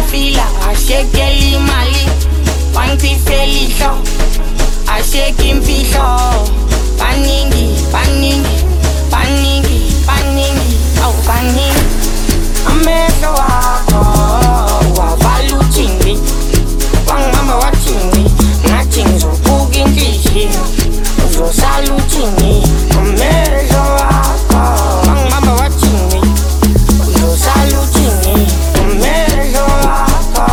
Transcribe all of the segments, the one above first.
fila ashekela imali wangifela ihlo asheka imfihlo baningi awu baningi amehlo wakho wavala uthini wangihamba wathini ngathi ngizobuka inhliziyo uzosala uthini amehlo wakho wangihamba wathini uzosala uthini amehlo wakho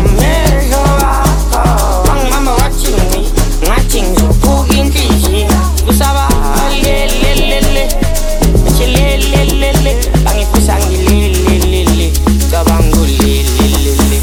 wangihamba wathini ngathi ngizobuka inhliziyo kusaba lelelele lelelele bangifisa ngilelelele cabanga lelelele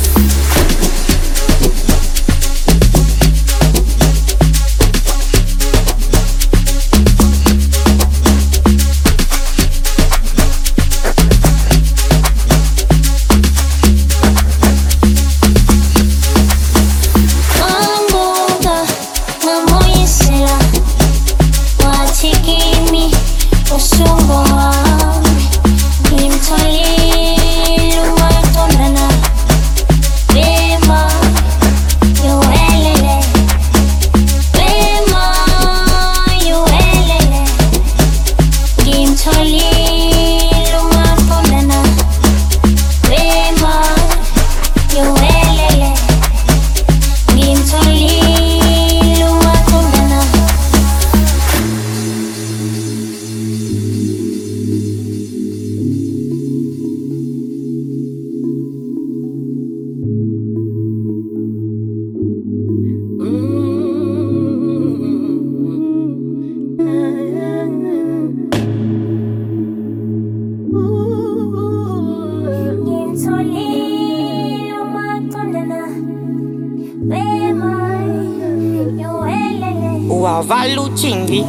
wavala uthini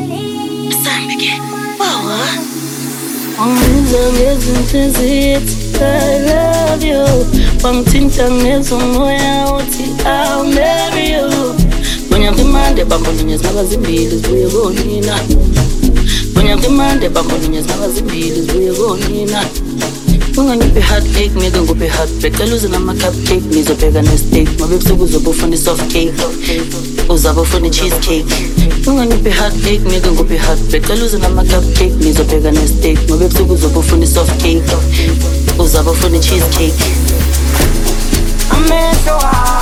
Sambike, bawa Wangiza ngezinto ezithi I love you Wangithinta ngezomoya uthi I'll marry you Bonyamtimande bambonye zingaba zimbili zibuye konina Bonyamtimande bambonye zingaba zimbili zibuye konina Ungangiphi heartache ngize nguphi heartbreak Cela uze nama-cupcake ngizobheka ne-steak Ngoba ebusuku uzobe ufuna i-soft cake uzabe ufuna i-cheesecake Ungangiphi heartache ngize nguphi heartbreak Cela uze nama-cupcake ngizobheka ne-steak Ngoba ebusuku uzobe ufuna i-soft cake uzabe ufuna i-cheesecake amehlo wakho